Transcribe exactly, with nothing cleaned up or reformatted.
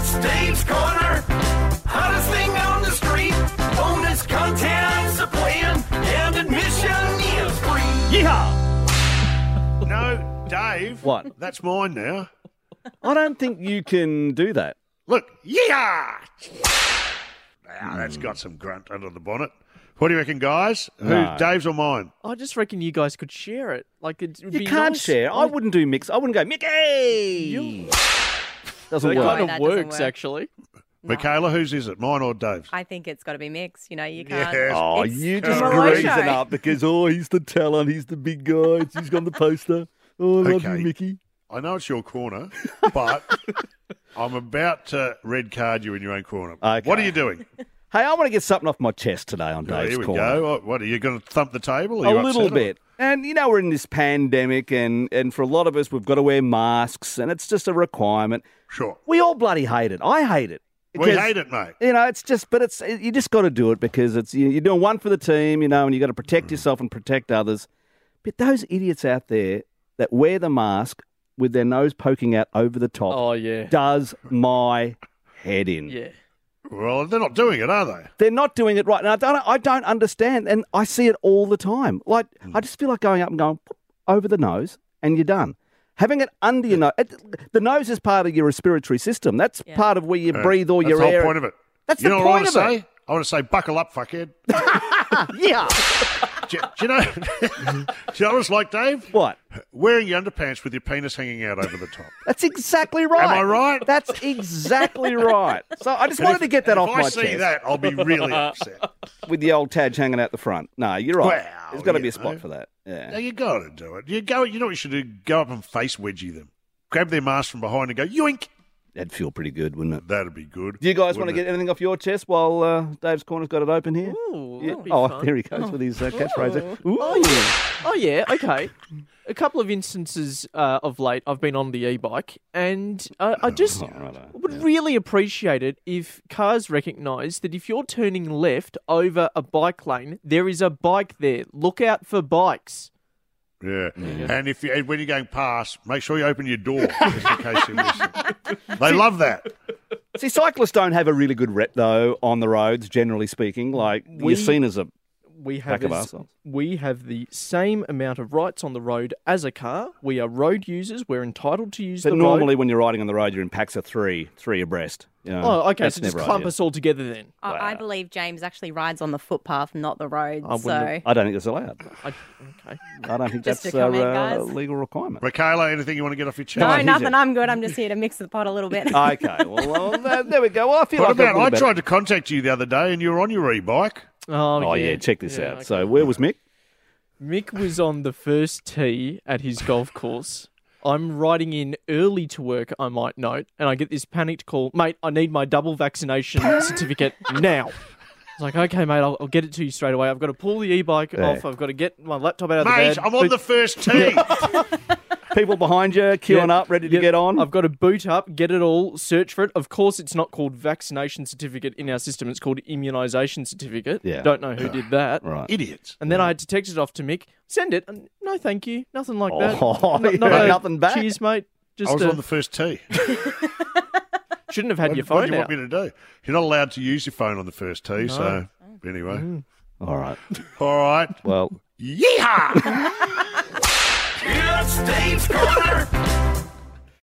It's Dave's Corner. Hottest thing on the street. Bonus contents are playing. And admission is free. Yeehaw! No, Dave. What? That's mine now. I don't think you can do that. Look, yeehaw! Now, that's got some grunt under the bonnet. What do you reckon, guys? Who, No. Dave's or mine? I just reckon you guys could share it. Like it would You be can't nice. share. I wouldn't do mix. I wouldn't go, Mickey! Doesn't That work. kind No, of that doesn't works, work. actually. Michaela, whose is it? Mine or Dave's? I think it's got to be mixed. You know, you can't. Yes. Oh, it's you a just Malone greasing show. up because, oh, he's the talent, he's the big guy, he's got the poster. Oh, I love Okay. you, Mickey. I know it's your corner, but I'm about to red card you in your own corner. Okay. What are you doing? Hey, I want to get something off my chest today on Oh, Dave's here we Corner. go. What, what, are you going to thump the table? Are A you little upset or- bit. And, you know, we're in this pandemic, and, and for a lot of us, we've got to wear masks, and it's just a requirement. Sure. We all bloody hate it. I hate it. We Because, hate it, mate. You know, it's just, but it's, you just got to do it because it's, you- you're doing one for the team, you know, and you got to protect yourself and protect others. But those idiots out there that wear the mask with their nose poking out over the top Oh, yeah. does my head in. Yeah. Well, they're not doing it, are they? They're not doing it right. And I don't, I don't understand. And I see it all the time. Like, Hmm. I just feel like going up and going pop, over the nose and you're done. Having it under your nose. It, the nose is part of your respiratory system. That's Yeah. part of where you Yeah. breathe all That's your the whole air. point of it. That's you the know what I point want to of say? it. I want to say, buckle up, fuckhead. Yeah. do, do you know? do you know what it's like, Dave? What? Wearing your underpants with your penis hanging out over the top. That's exactly right. Am I right? That's exactly right. So I just wanted to get that if off I my see chest that, I'll be really upset. with the old Taj hanging out the front. No, you're right. Well, There's got to be you a spot know. for that. Yeah. Now you got to do it. You go. You know what you should do? Go up and face wedgie them. Grab their mask from behind and go yoink. That'd feel pretty good, wouldn't it? That'd be good. Do you guys want to wouldn't get it? anything off your chest while uh, Dave's Corner's got it open here? Ooh, Yeah. that'd be Oh, fun. there he goes with his uh, catchphrase. there. Ooh. Oh, yeah. Oh, yeah. Okay. A couple of instances uh, of late, I've been on the e-bike, and uh, I just Oh, righto. would really appreciate it if cars recognise that if you're turning left over a bike lane, there is a bike there. Look out for bikes. Yeah. And if you, and when you're going past, make sure you open your door just in case you miss it. They love that. See, cyclists don't have a really good rep, though, on the roads, generally speaking. Like, We- you're seen as a... We have Pack of as- arseholes. we have the same amount of rights on the road as a car. We are road users. We're entitled to use But the normally road. when you're riding on the road, you're in packs of three, three abreast. You know, Oh, okay. that's So just never clump ideal. us all together then. I, I believe James actually rides on the footpath, not the road. I wouldn't So have- I don't think that's allowed. I, okay. I don't think Just that's a comment, a uh, guys. legal requirement. Michaela, anything you want to get off your chest? no, he's nothing. it. I'm good. I'm just here to mix the pot a little bit. Okay, well, well there, there we go. Well, I feel What like about, a I little tried to contact you the other day and you were on your e-bike. Oh, Oh, yeah, check this Yeah, out. okay. So, where was Mick? Mick was on the first tee at his golf course. I'm riding in early to work, I might note, and I get this panicked call, mate, I need my double vaccination certificate now. I was like, okay, mate, I'll, I'll get it to you straight away. I've got to pull the e-bike Yeah. off. I've got to get my laptop out of the Mate, bed. I'm on boot- the first tee. People behind you, queuing Yeah, up, ready to yeah, get on. I've got to boot up, get it all, search for it. Of course, it's not called vaccination certificate in our system. It's called immunisation certificate. Yeah. Don't know who did that. Right. Idiots. And then I had to text it off to Mick. Send it. And, no, thank you. Nothing like that. Oh, Not- you not got a nothing back? Cheers, mate. Just I was uh, on the first tee. shouldn't have had What, your what phone do you out. want me to do? You're not allowed to use your phone on the first tee, so anyway. All right. All right. Well, Yeehaw! It's Dave's Corner.